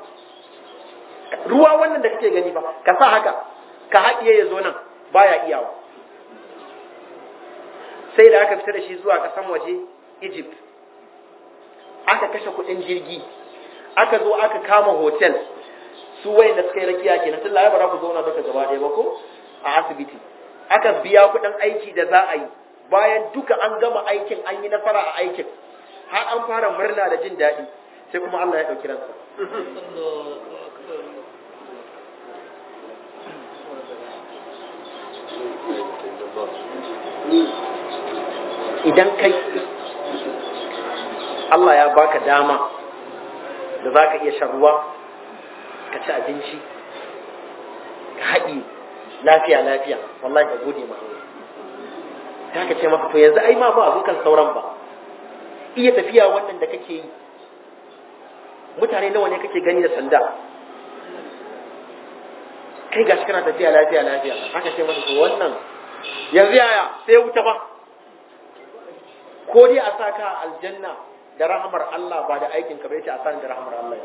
ruwa wannan da kake gani ba, ka sa haka ka haɗiye ya zo nan baya iyawa. Sai da aka fita da shi zuwa ƙasan waje Egypt, aka kashe kuɗin jirgi, aka zo aka kama hotel, su wayanda suka yi rakiya kenan tun laye ba za ku zauna duka gaba ɗaya ba ko a asibiti, aka biya kuɗin aiki da za a yi, bayan duka an gama aikin an yi nasara a aikin har an fara murna da jin daɗi, sai kuma Allah ya ɗauki ransa. Idan kai Allah ya baka dama da za ka iya shan ruwa, ka ci abinci, ka haɗi lafiya, wallahi ka gode ma Allah. Ta ka ce maka to yanzu ai ma ba abokan sauran ba, iya tafiya wannan da kake yi, mutane nawa ne kake gani da sanda, kai gashi kana tafiya lafiya, aka ce maka to wannan yanzu yaya sai wuta ba, ko dai a saka aljanna da rahamar Allah ba da aikin ka bai ce a sani da rahamar Allah.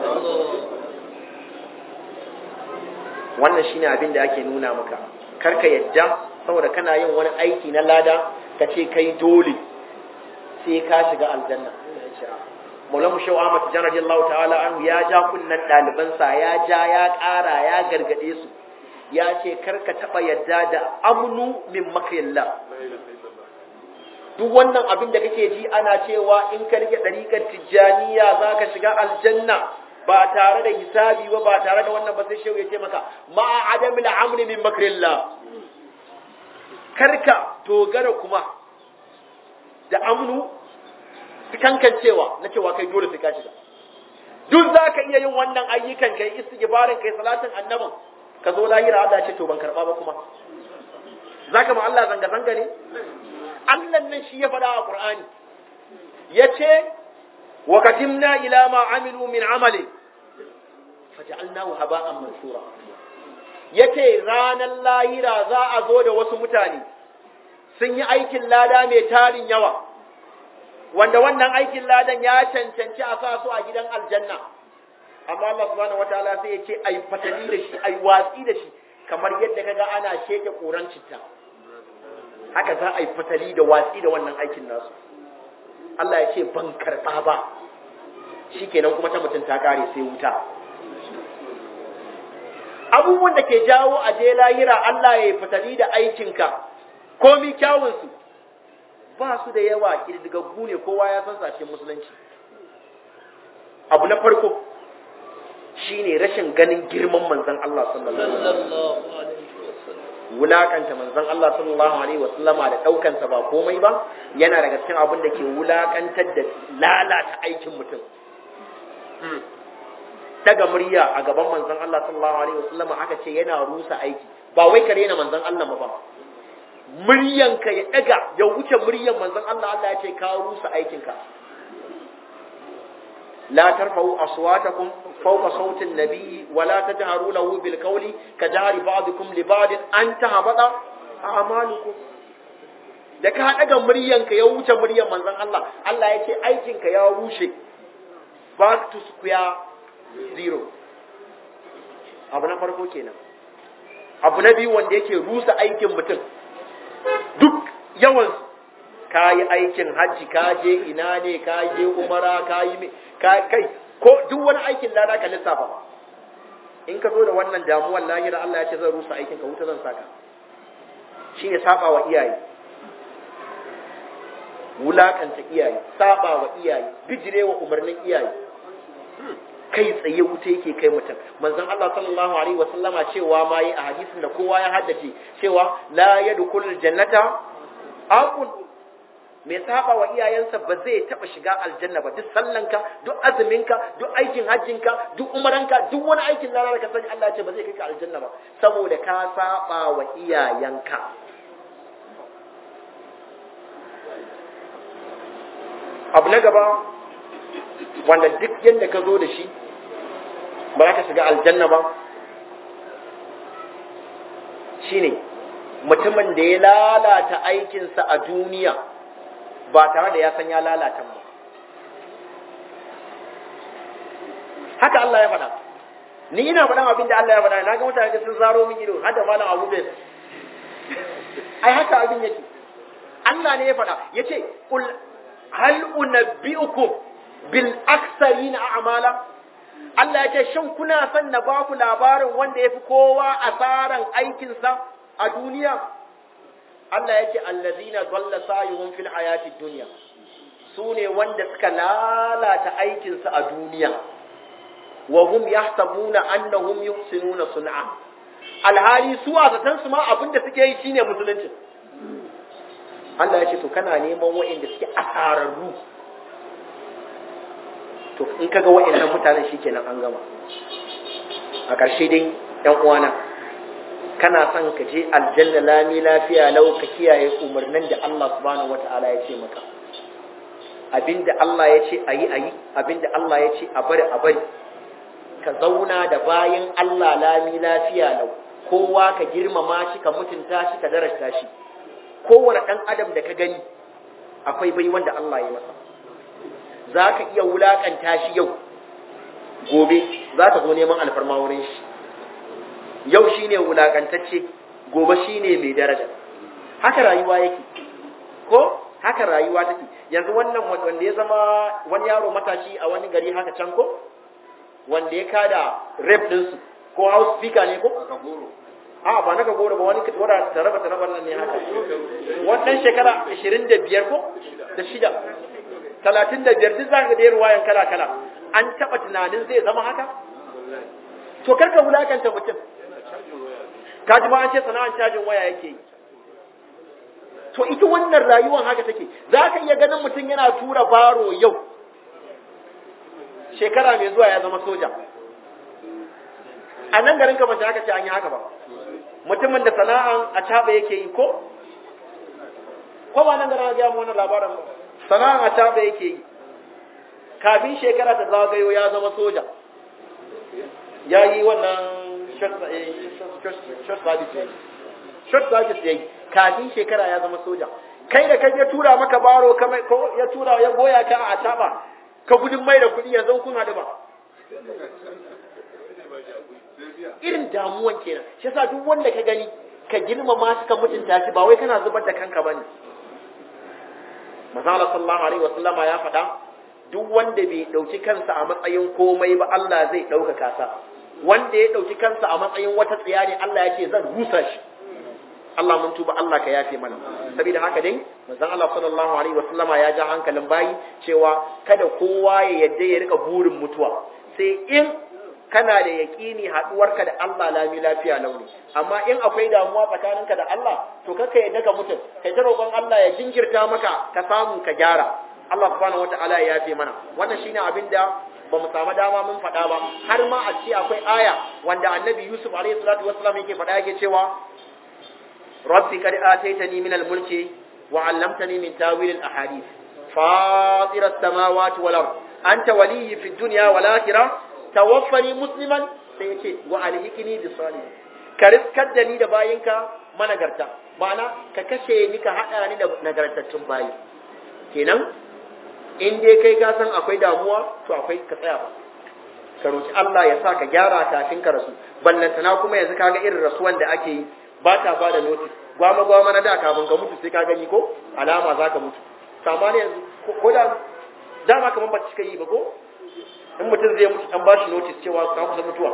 Wannan shine abin da ake nuna maka, karka yadda saboda kana yin wani aiki na lada ka ce kai dole sai ka shiga aljanna. Maulamu Shehu Ahmad Tijjani radiyallahu ta'ala anhu ya ja kunnan ɗalibansa, ya ja ya ƙara ya gargaɗe su, ya ce karka taɓa yadda da amnu min makrillah. Duk wannan abin da kake ji ana cewa in ka rike ɗariƙar tijjaniya za ka shiga aljanna ba tare da hisabi ba tare da wannan ba, sai shehu ya ce maka ma'a adamil amri min makrillah. Karka dogara kuma da amnu kankancewa na cewa kai dole sai ka shiga. Duk za ka iya yin wannan ayyukan kai istighfarin kai salatin annabin, ka zo lahira Allah ya ce to ban karɓa ba kuma. Zaka ma Allah zanga-zanga ne? Allah nan shi ya faɗa a Qur'ani, ya ce wa qadimna ila ma amilu min amali faj'alnahu haba'an mansura. Yace ranar lahira za a zo da wasu mutane sun yi aikin lada mai tarin yawa, wanda wannan aikin ladan ya cancanci a sa su a gidan aljanna, amma Allah subhanahu wataala sai ya ce ai fatali da shi, ai watsi da shi, kamar yadda kaga ana sheke koran citta, haka za a yi fatali da watsi da wannan aikin nasu. Allah ya ce ban karɓa ba, shikenan kuma ta mutum ta kare sai wuta. Abubuwan da ke jawo a je lahira Allah ya yi fatali da aikinka komi kyawunsu ba su da yawa, kirdigaggu ne, kowa ya san sashen musulunci. Abu na farko shine rashin ganin girman manzon Allah sallallahu alaihi wasallam, wulakanta manzon Allah sallallahu alaihi wasallama da daukansa ba komai ba, yana daga cikin abin da ke wulakantar da lalata aikin mutum. Daga murya a gaban manzon Allah sallallahu alaihi wasallama aka ce yana rusa aiki, ba wai ka rena manzon Allah ba, muryanka ya daga ya wuce muryan manzon Allah, Allah ya ce ka rusa aikinka. لا ترفعوا أصواتكم فوق صوت النبي ولا تجهروا له بالقول كجهر بعضكم لبعض أن تهبط أعمالكم. da ka daga muryanka ya wuce muryan manzon Allah, Allah ya ce aikinka ya rushe, back to square zero. Abu na farko kenan. Abu na biyu wanda yake rusa aikin mutum, duk yawan ka yi aikin hajji, ka je ina ne, ka je umara, ka yi kai ko duk wani aikin lada ka lissafa, in ka zo da wannan damuwar lahira Allah ya ce zan rusa aikin ka, wuta zan saka. Shine saba wa iyaye, wulakanta iyaye, saba wa iyaye, bijirewa umarnin iyaye, kai tsaye wuta yake kai mutum. Manzon Allah sallallahu alaihi wasallama cewa ma yi a hadisin da kowa ya haddace cewa la yadkhulul jannata aqul, mai saba wa iyayensa ba zai taba shiga aljanna ba. Duk sallanka, duk azuminka, duk aikin hajjinka, duk umaranka, duk wani aikin lara da ka sani, Allah ya ce ba zai kai ka aljanna ba saboda ka saba wa iyayenka. Abu na gaba wanda duk yadda ka zo da shi ba za ka shiga aljanna ba, shine mutumin da ya lalata aikinsa a duniya ba tare da ya san ya lalata ba. Haka Allah ya faɗa. Ni ina faɗan abin da Allah ya faɗa, na ga mutane sun zaro min ido har da malam Abu Bakar. Ai haka abin yake. Allah ne ya faɗa, yace qul hal unabbiukum bil aksarina a'mala. Allah yace shin kuna son na ba ku labarin wanda yafi kowa asaran aikinsa a duniya? Allah yace allazina dhalla sa'yuhum fil hayatid dunya. Sune wanda suka lalata aikinsa a duniya. Wa hum yahsabuna annahum yuhsinuna sun'a. Alhali su a zatan su ma abinda suke yi shine musulunci. Allah ya ce to kana neman wa'inda suke asararru, to in kaga wa'innan mutanen shikenan an gama. A ƙarshe dai ɗan uwana, kana son ka je aljanna lami lafiya lau, ka kiyaye umarnin da Allah subhanahu wata'ala ya ce maka. Abinda Allah ya ce ayi, abinda Allah ya ce a bari. Ka zauna da bayan Allah lami lafiya lau, kowa ka girmama shi, ka mutunta shi, ka darasta shi. Kowane ɗan adam da ka gani akwai bai wanda Allah ya masa. Za ka iya wulaƙanta shi yau, gobe za ka zo neman alfarma wurin shi. Yau shi ne wulaƙantacce, gobe shi ne mai daraja. Haka rayuwa yake, ko haka rayuwa take. Yanzu wannan wanda ya zama wani yaro matashi a wani gari haka can ko, wanda ya kada rep ɗinsu ko house speaker ne ko? A ba na ka goro ba, wani wara taraba nan ne haka. Wannan shekara 25 ko da shida 35 duk zaka da ruwayan kala an taba tunanin zai zama haka. To karka wulakanta mutum, ka ji ba an ce sana'an cajin waya yake yi. To ita wannan rayuwar haka take, zaka iya ganin mutum yana tura baro yau, shekara mai zuwa ya zama soja. A nan garin ka bace haka ce an yi haka ba. Mutumin da sana'an a caɓa yake yi ko ba nan gara ga mu wannan labarin ba, sana'an a caɓa yake yi, kafin shekara ta zagayo ya zama soja, ya yi wannan short service ya yi, kafin shekara ya zama soja. Kai da kai ya tura maka baro ko ya tura ya goya ka a caɓa, ka gudun mai da kuɗi yanzu kun haɗu ba. Irin damuwan kenan. Shi yasa duk wanda ka gani ka girmama shi, ka mutunta shi, ba wai kana zubar da kanka bane. Manzo Allah sallallahu alaihi wasallama ya faɗa, duk wanda bai dauki kansa a matsayin komai ba Allah zai dauka kasa. Wanda ya dauki kansa a matsayin wata tsiya ne, Allah ya ce zan rusa shi. Allah mun tuba, Allah ka yafe mana. Saboda haka dai manzo Allah sallallahu alaihi wasallama ya ja hankalin bayi cewa kada kowa ya yadda ya rika burin mutuwa, sai in kana da yaƙini haɗuwarka da Allah lami lafiya launi. Amma in akwai damuwa tsakaninka da Allah, to kaka yadda ka mutum, kai ta roƙon Allah ya jinkirta maka ka samu ka gyara. Allah subhanahu wataala ya yafe mana. Wannan shine abin da ba mu samu dama mun faɗa ba. Har ma a ce akwai aya wanda Annabi Yusuf alaihi salatu wassalam yake faɗa, yake cewa Rabbi qad ataitani min al-mulki wa 'allamtani min tawil al-ahadith fatir as-samawati wal ard anta waliyyi fid dunya wal akhirah tawaffani musliman, sai yace wa alhikini bis salihin, ka riskar da ni da bayinka managarta, ma'ana ka kashe ni ka hada ni da nagartattun bayi. Kenan in dai kai ka san akwai damuwa, to akwai ka tsaya ba, ka roki Allah ya sa ka gyara kafin ka rasu. Ballantana kuma yanzu kaga irin rasuwan da ake yi, ba ta ba da notice, gwama na da kafin ka mutu sai ka gani ko alama za ka mutu. Amma yanzu ko da dama kaman ba cika yi ba ko, in mutum zai mutu an ba shi notice cewa ka kusa mutuwa.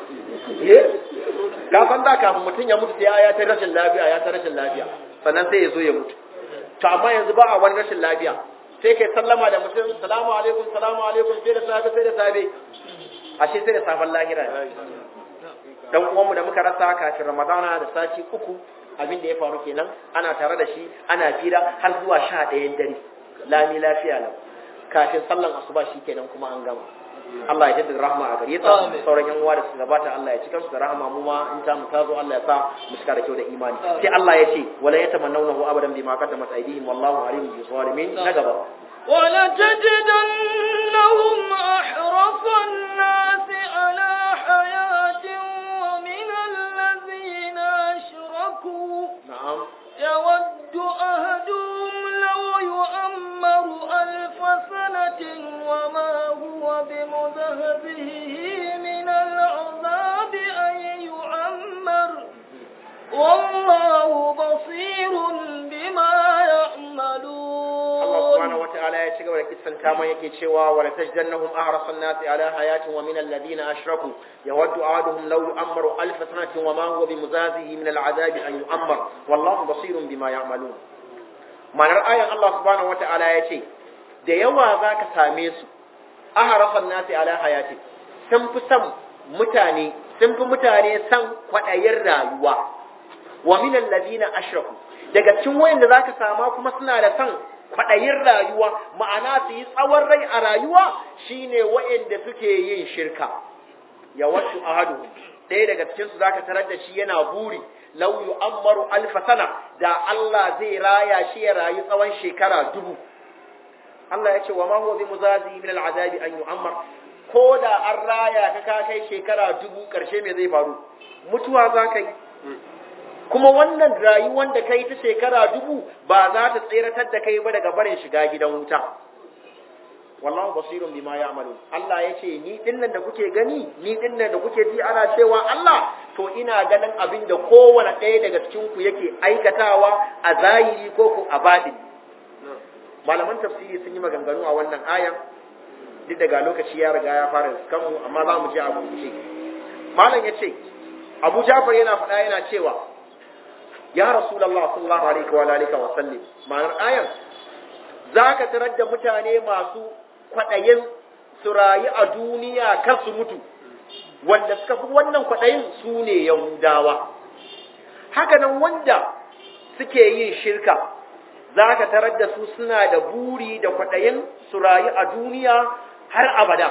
Ka san da kafin mutum ya mutu sai ya ta rashin lafiya sannan sai ya zo ya mutu. To amma yanzu ba a wani rashin lafiya, sai kai sallama da mutum, salamu alaikum sai da safe ashe sai da safan lahira. Dan uwanmu da muka rasa kafin Ramadana da sati 3, abin da ya faru kenan, ana tare da shi ana fira har zuwa 11 dare lami lafiya lau, kafin sallan asuba shi kenan kuma an gama. Allah ya jaddada rahma a gare ta, sauran yan uwa da su gabata Allah ya cika su da rahma, mu ma in ta mu tazo Allah ya sa mu cika da kyau da imani. Sai Allah ya ce wala yatamannawnahu abadan bima qaddamat aydihim wallahu alimun bi zalimin. Na gaba wala tajidannahum ahrasan nas ala hayatin wa min alladhina ashraku wataala ya ci gaba da kissan kama yake cewa wala tajdannahum ahrasan nasi ala hayatin wa min alladhina ashraku yawaddu ahaduhum law yu'ammaru alf sanatin wa ma huwa bimuzazihi min al'adab an yu'ammar wallahu basirun bima ya'malun. Ma'anar ayan Allah subhanahu wataala ya ce da yawa zaka same su ahrasan nasi ala hayatin sun fi mutane san kwadayin rayuwa wa min alladhina ashraku daga cikin wayanda zaka sama kuma suna da san kwaɗayin rayuwa, ma'ana su yi tsawon rai a rayuwa shine wayanda suke yin shirka. Ya wasu ahadu ɗaya daga cikinsu za ka tarar da shi yana buri lau yu'ammaru alfa sana da Allah zai raya shi ya rayu tsawon shekara 1000. Allah ya ce wa ma huwa bi muzazi min al'azabi an yu'ammar, ko da an raya ka kai shekara 1000 karshe me zai faru? Mutuwa za ka yi. Kuma wannan rayuwar da kai ta shekara 1000 ba za ta tseratar da kai ba daga barin shiga gidan wuta. Wallahu basirun bima ya'malun. Allah ya ce ni dinnan da kuke gani, ni dinnan da kuke ji ana cewa Allah, to ina ganin abin da kowane ɗaya daga cikin ku yake aikatawa a zahiri ko ko a baɗini. Malaman tafsiri sun yi maganganu a wannan ayan, duk daga lokaci ya riga ya fara kanmu, amma za mu ji abu ce. Malam ya ce Abu Ja'far yana faɗa yana cewa ya Rasulullah sallallahu alaihi wa sallam, ma'anar ayan zaka tarar da mutane masu kwadayin su rayu a duniya kar su mutu, wanda suka fi wannan kwadayin su ne Yahudawa. Haka nan wanda suke yin shirka zaka tarar da su suna da buri da kwadayin su rayu a duniya har abada.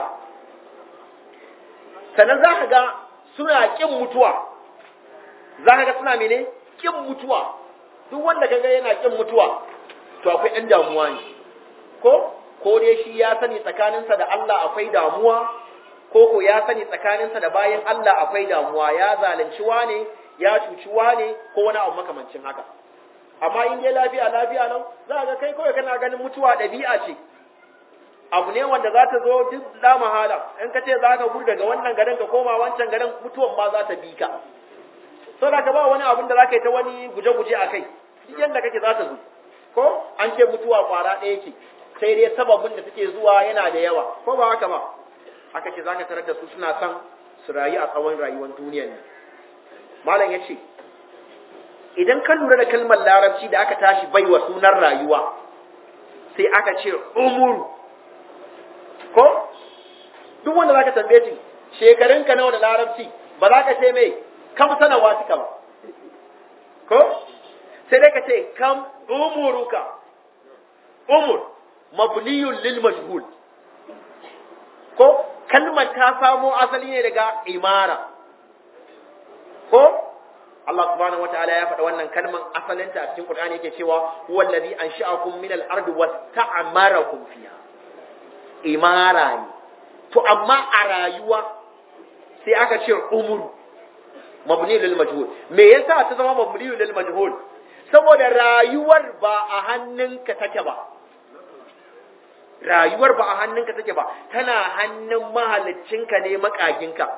Sannan zaka ga suna kin mutuwa, zaka ga suna mene? Kin mutuwa. Duk wanda kaga yana kin mutuwa to akwai ɗan damuwa ne, ko dai shi ya sani tsakaninsa da Allah akwai damuwa, ko ya sani tsakaninsa da bayan Allah akwai damuwa, ya zalunci wane, ya cuci wane, ko wani abu makamancin haka. Amma in dai lafiya nan za ga kai kawai kana ganin mutuwa ɗabi'a ce, abu ne wanda za ta zo duk da mahala. In ka ce za ka gudu daga wannan garin ka koma wancan garin, mutuwan ma za ta bi ka. Sau da ka ba wani abin da za ka yi ta wani guje-guje a kai, duk yadda kake za ta zo. Ko an ce mutuwa kwara ɗaya ce, sai dai sababin da suke zuwa yana da yawa, ko ba haka ba? Aka ce za ka tarar da su suna son su rayu a tsawon rayuwar duniyar ne. Malam ya ce, idan ka lura da kalmar larabci da aka tashi baiwa sunan rayuwa, sai aka ce umuru. Ko? Duk wanda za ka tambaye shi, shekarunka nawa da larabci, ba za ka ce mai, kam sanawa suka ba. Ko? Sai dai ka ce, kam umuruka. Umur, mabniyun lil majhul. Ko? Kalmar ta samo asali ne daga imara. Ko? Allah subhanahu wataala ya faɗa wannan kalman asalinta a cikin Qur'ani yake cewa huwa allazi ansha'akum min al-ardi wasta'marakum fiha. Imara ne. To amma a rayuwa sai aka ce umur mabni lil majhul. Me yasa ta zama mabni lil majhul? Saboda rayuwar ba a hannunka take ba. Rayuwar ba a hannunka take ba, tana hannun mahaliccinka ne, makaginka.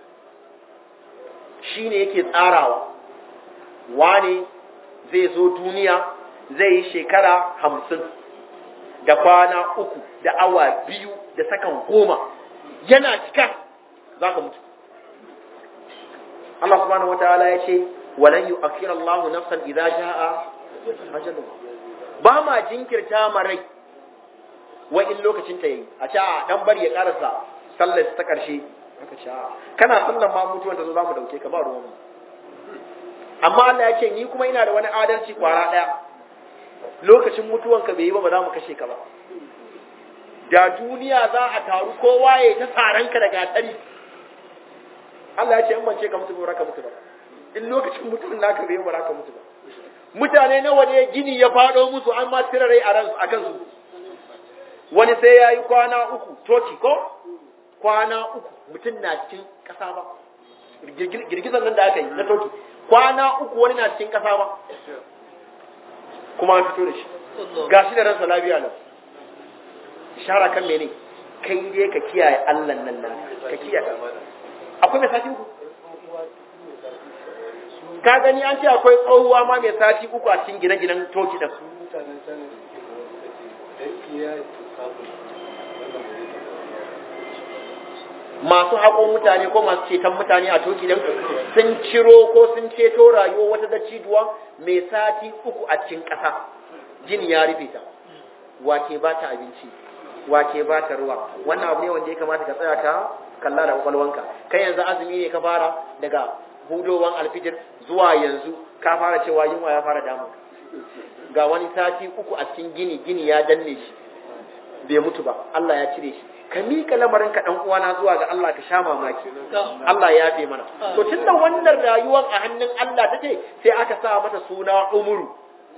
Shine yake tsarawa. Wane zai zo duniya zai yi shekara 50 da kwana 3 da awa 2 da sakan 10, yana cika za ka mutu. Allah subhanahu wataala ya ce walan yu'akhkhira Allahu nafsan idza jaa ajaluha. Ba ma jinkirta marai wa in lokacin ta yi a ce a dan bari ya karasa sallar ta karshe, haka ce kana sallan ma mutuwar ta zo za mu dauke ka ba ruwan mu. Amma Allah ya ce ni kuma ina da wani adalci kwara daya, lokacin mutuwanka bai yi ba, ba za mu kashe ka ba. Da duniya za a taru kowa ya ta tsaranka da gatari, Allah ya ce in bance ka mutu ba ka mutu ba. In lokacin mutuwan naka bai yi ba za ka mutu ba. Mutane nawa ne gini ya fado musu an ma tirarai a kansu. Wani sai ya yi kwana 3 toki ko kwana 3 mutum na cikin kasa ba. Girgizan nan da aka yi na toki kwana 3 wani na cikin kasa ba, kuma an fito da shi gashi da ransa lafiya nan. Ishara kan mene? Kai dai ka kiyaye Allah nan ka kiyaye. Akwai mai sati 3? Ka gani an ce akwai tsohuwa ma mai sati 3 a cikin gine-ginen toki din. masu haƙo mutane ko masu ceton mutane a toki don sun ciro ko sun ceto rayuwa wata dattijuwa mai sati 3 a cikin ƙasa, jini ya rufe ta, wake ba ta abinci, wake ba ta ruwa. Wannan abu ne wanda ya kamata ka tsaya ka kalla da kwakwalwanka. Kai yanzu azumi ne ka fara daga hudowan alfijir zuwa yanzu ka fara cewa yunwa ya fara damu, ga wani sati 3 a cikin gini ya danne shi bai mutu ba, Allah ya cire shi. Ka miƙa lamarin ka ɗan uwana zuwa ga Allah, ka sha mamaki. Allah ya fi mana. To tunda wannan rayuwar a hannun Allah take, sai aka sa mata suna umuru.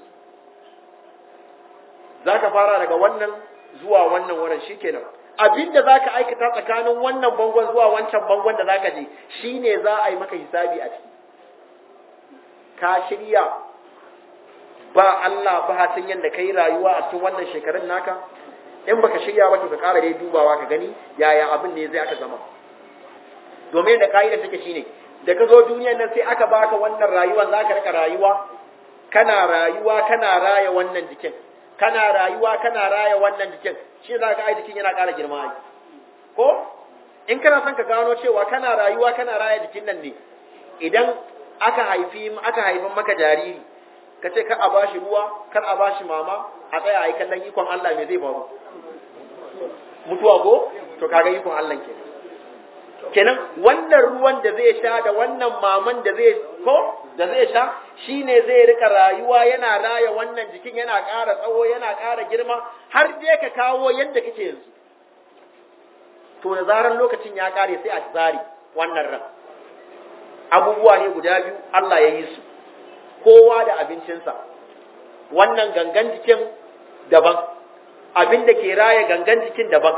Zaka fara daga wannan zuwa wannan wurin shikenan. Abinda zaka aikata tsakanin wannan bangon zuwa wancan bangon da zaka je, shine za a yi maka hisabi a ciki. Ka shirya ba Allah ba hatin yanda kai rayuwa a cikin wannan shekarun naka? In baka shirya ba to ka ƙara dai dubawa ka gani yaya abin ne zai aka zama. Domin da ka'idar take shine da ka zo duniyar nan sai aka baka wannan rayuwar, zaka rika rayuwa kana raya wannan jikin, kana rayuwa kana raya wannan jikin, shi zaka ai jikin yana ƙara girma ai. Ko in kana son ka gano cewa kana rayuwa kana raya jikin nan ne, idan aka haifin maka jariri ka ce kar a bashi ruwa, kar a bashi mama, a tsaya a yi kallon ikon Allah me zai faru? Mutuwa ko? To kaga ikon Allah kenan wannan ruwan da zai sha da wannan maman da zai sha shine zai rika rayuwa yana raya wannan jikin, yana ƙara tsawo, yana ƙara girma har dai ka kawo yadda kake yanzu. To da zaran lokacin ya ƙare sai a zari wannan ran. Abubuwa ne guda biyu Allah ya yi su, kowa da abincinsa. Wannan gangan jikin daban, abin da ke raya gangan jikin daban.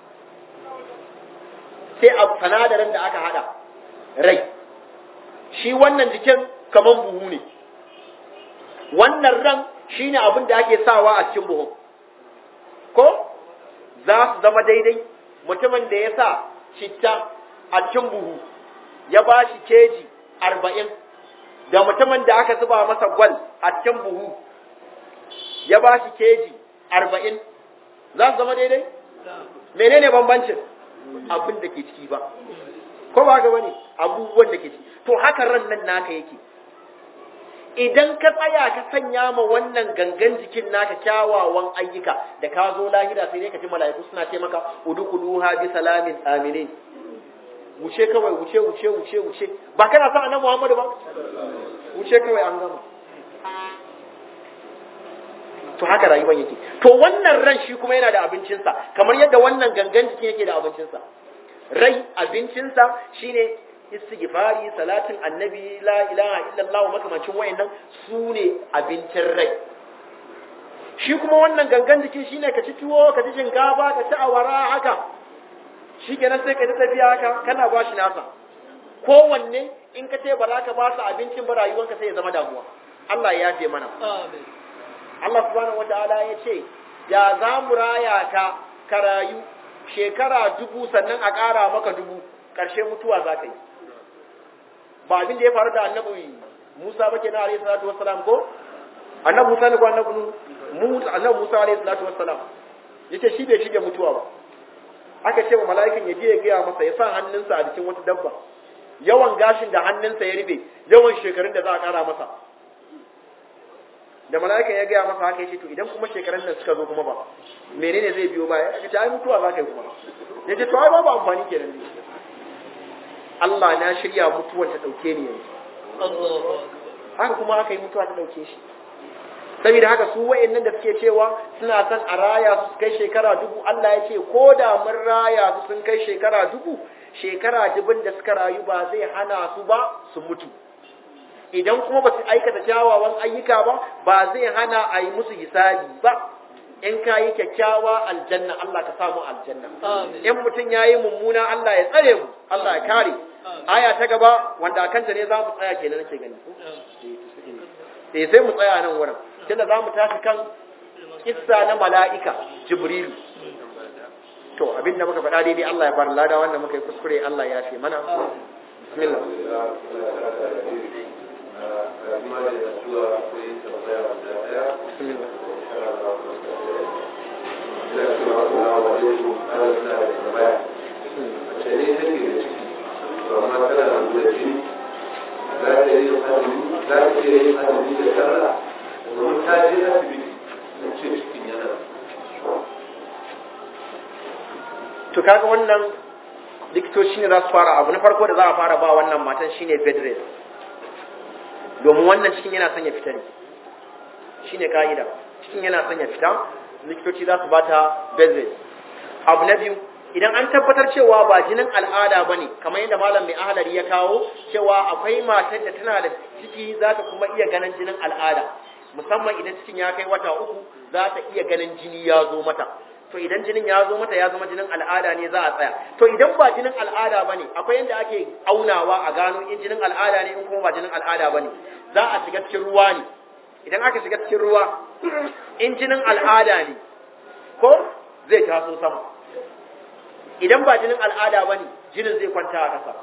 Sai a sanadarin da aka hada rai, shi wannan jikin kaman buhu ne, wannan ran shi ne abin da ake sawa a cikin buhun. Ko za su zama daidai? Mutumin da ya sa citta a cikin buhu ya ba shi keji 40, da mutumin da aka zuba masa gwal a cikin buhu ya ba shi keji 40, za su zama daidai? Menene bambancin? Abin da ke ciki ba, ko ba ga bane abubuwan da ke ciki. To haka ran nan naka yake. Idan ka tsaya ka sanya ma wannan gangan jikin naka kyawawan ayyuka, da ka zo lahira sai dai ka ji mala'iku suna ce maka udkhuluha bi salamin aminin. Wuce kawai, wuce. Ba kana son annabi Muhammadu ba? Wuce kawai, an gama. To haka rayuwar yake. To wannan ran shi kuma yana da abincinsa, kamar yadda wannan gangan jiki yake da abincinsa. Rai abincinsa shine istighfari, salatin annabi, la ilaha illallah, makamancin wayannan su ne abincin rai. Shi kuma wannan gangan jiki shine ka ci tuwo, ka ci shinkafa, ka ci awara haka. Shi kenan sai ka ta tafiya haka kana ba shi nasa. Kowanne in ka ce ba za ka ba su abincin ba, rayuwanka sai ya zama damuwa. Allah ya yafe mana. Amin. Allah subhanahu wataala ya ce da za mu raya ka rayu shekara 1000 sannan a ƙara maka 1000, ƙarshe mutuwa za ka yi. Ba abin da ya faru da annabi Musa ba kenan alayhi salatu wassalam ko? Annabi Musa ne ko annabi Musa alayhi salatu wassalam yace shi bai shige mutuwa ba. Aka ce wa mala'ikan ya je ya gaya masa ya sa hannunsa a jikin wata dabba. Yawan gashin da hannunsa ya rufe, yawan shekarun da za a ƙara masa. Da mala'ikan ya gaya masa haka yace to idan kuma shekarun nan suka zo kuma ba, menene zai biyo baya? Aka ce ai mutuwa za ka yi kuma. Yace to ai babu amfani kenan ne. Allah na shirya mutuwar ta dauke ni yanzu. Haka kuma aka yi mutuwa ta dauke shi. Saboda haka su wayannan da suke cewa suna son a raya su kai shekara 1000, Allah ya ce ko da mun raya su sun kai shekara 1000, shekara 1000 da suka rayu ba zai hana su ba su mutu. Idan kuma ba su aikata kyawawan ayyuka ba zai hana a yi musu hisabi ba. In ka yi kyakkyawa aljanna, Allah ka samu aljanna. In mutum ya yi mummuna, Allah ya tsare mu, Allah ya kare. Aya ta gaba wanda kanta ne za mu tsaya kenan nake gani. Sai mu tsaya nan wurin. Tunda za mu tashi kan kissa na mala'ika Jibrilu. To abinda muka faɗa daidai Allah ya bar lada, wanda muka yi kuskure Allah ya fi mana. Bismillah. Bismillah. alaikum ana suna da tambaya mace ne take da ciki to amma tana da jini za ta yi azumi za ta iya yin azumi da sallah domin ta je asibiti sun ce cikin yana to kaga wannan likitoci ne za su fara abu na farko da za a fara ba wannan matan shine bed rest, domin wannan cikin yana son ya fita ne, shine ka'ida, cikin yana son ya fita, likitoci za su bata bed rest. Abu na biyu, idan an tabbatar cewa ba jinin al'ada bane kamar yadda malam mai ahlari ya kawo cewa akwai matar da tana da ciki za ta kuma iya ganin jinin al'ada, musamman idan cikin ya kai wata 3 za ta iya ganin jini ya zo mata, to idan jinin ya zo mata ya zama jinin al'ada ne za a tsaya. To idan ba jinin al'ada bane akwai yadda ake aunawa a gano in jinin al'ada ne in kuma ba jinin al'ada bane, za a shiga cikin ruwa ne. Idan aka shiga cikin ruwa in jinin al'ada ne ko zai taso sama, idan ba jinin al'ada bane jinin zai kwanta a ƙasa,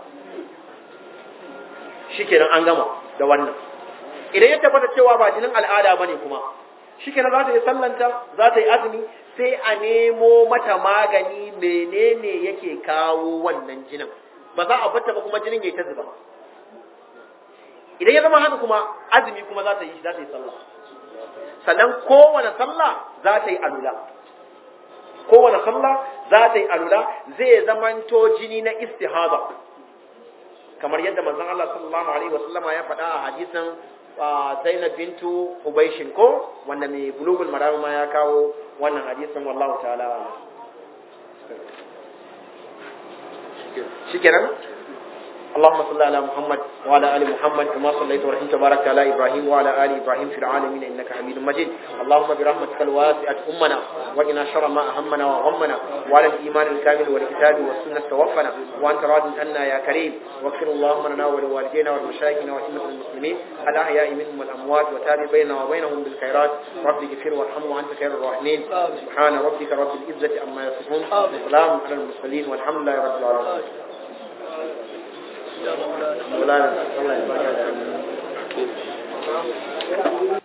shikenan an gama da wannan. Idan ya tabbata cewa ba jinin al'ada bane kuma shikenan za ta yi sallanta, za ta yi azumi, sai a nemo mata magani menene yake kawo wannan jinin, ba za a bata ba kuma jinin ya ta zuba. Idan ya zama haka kuma azumi kuma za ta yi sallah, sannan kowane sallah za ta yi alula, kowane sallah za ta yi alula, zai zamanto jini na istihaba kamar yadda manzon Allah sallallahu alaihi wasallama ya faɗa a hadisin Zainab bintu Hubayshin ko wanda mai bulugul maram ma ya kawo wannan hadisin, wallahu ta'ala shikenan. اللهم صل على محمد وعلى ال محمد كما صليت ورحمت وبارك على ابراهيم وعلى ال ابراهيم في العالمين انك حميد مجيد. اللهم برحمتك الواسعه امنا وقنا شر ما اهمنا وغمنا، وعلى الايمان الكامل والكتاب والسنه توفنا وانت راض عنا يا كريم. واغفر اللهم لنا ولوالدينا ولمشايخنا وائمه المسلمين الاحياء منهم والاموات، وتاب بيننا وبينهم بالخيرات. رب اغفر وارحم وانت خير الراحمين. سبحان ربك رب العزه عما يصفون، وسلام على المرسلين والحمد لله رب العالمين. مولانا الله يبارك.